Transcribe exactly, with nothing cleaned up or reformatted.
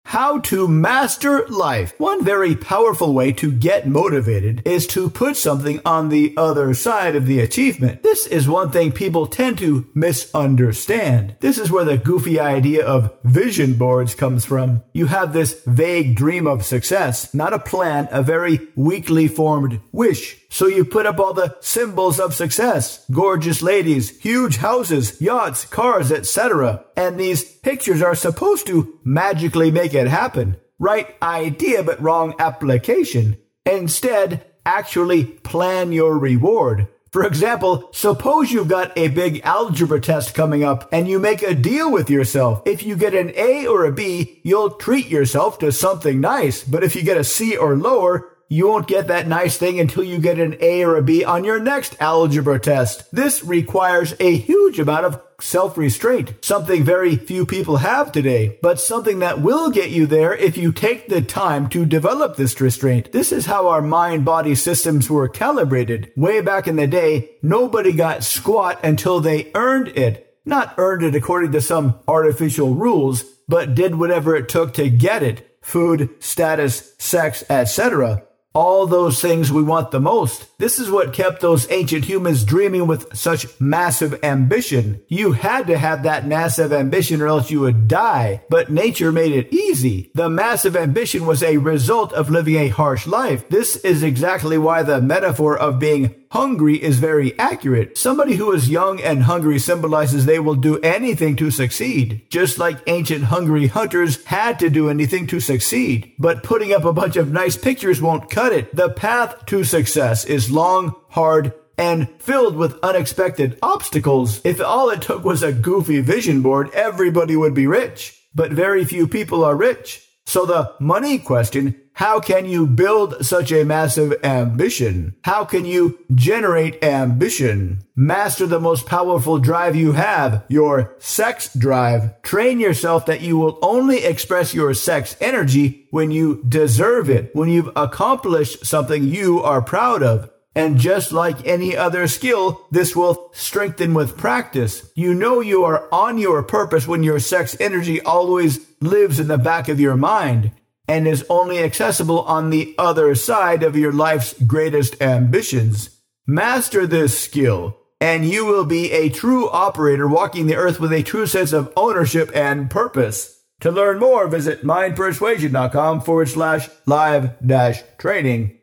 How to master life. One very powerful way to get motivated is to put something on the other side of the achievement. This is one thing people tend to misunderstand. This is where the goofy idea of vision boards comes from. You have this vague dream of success, not a plan, a very weakly formed wish. So you put up all the symbols of success, gorgeous ladies, huge houses, yachts, cars, et cetera. And these pictures are supposed to magically make it happen. Right idea, but wrong application. Instead, actually plan your reward. For example, suppose you've got a big algebra test coming up and you make a deal with yourself. If you get an A or a B, you'll treat yourself to something nice. But if you get a C or lower, you won't get that nice thing until you get an A or a B on your next algebra test. This requires a huge amount of self-restraint, something very few people have today, but something that will get you there if you take the time to develop this restraint. This is how our mind-body systems were calibrated. Way back in the day, nobody got squat until they earned it. Not earned it according to some artificial rules, but did whatever it took to get it. Food, status, sex, et cetera. All those things we want the most. This is what kept those ancient humans dreaming with such massive ambition. You had to have that massive ambition or else you would die. But nature made it easy. The massive ambition was a result of living a harsh life. This is exactly why the metaphor of being hungry is very accurate. Somebody who is young and hungry symbolizes they will do anything to succeed. Just like ancient hungry hunters had to do anything to succeed. But putting up a bunch of nice pictures won't cut it. The path to success is long, hard, and filled with unexpected obstacles. If all it took was a goofy vision board, everybody would be rich. But very few people are rich. So the money question, how can you build such a massive ambition? How can you generate ambition? Master the most powerful drive you have, your sex drive. Train yourself that you will only express your sex energy when you deserve it, when you've accomplished something you are proud of. And just like any other skill, this will strengthen with practice. You know you are on your purpose when your sex energy always lives in the back of your mind and is only accessible on the other side of your life's greatest ambitions. Master this skill, and you will be a true operator walking the earth with a true sense of ownership and purpose. To learn more, visit mindpersuasion.com forward slash live dash training.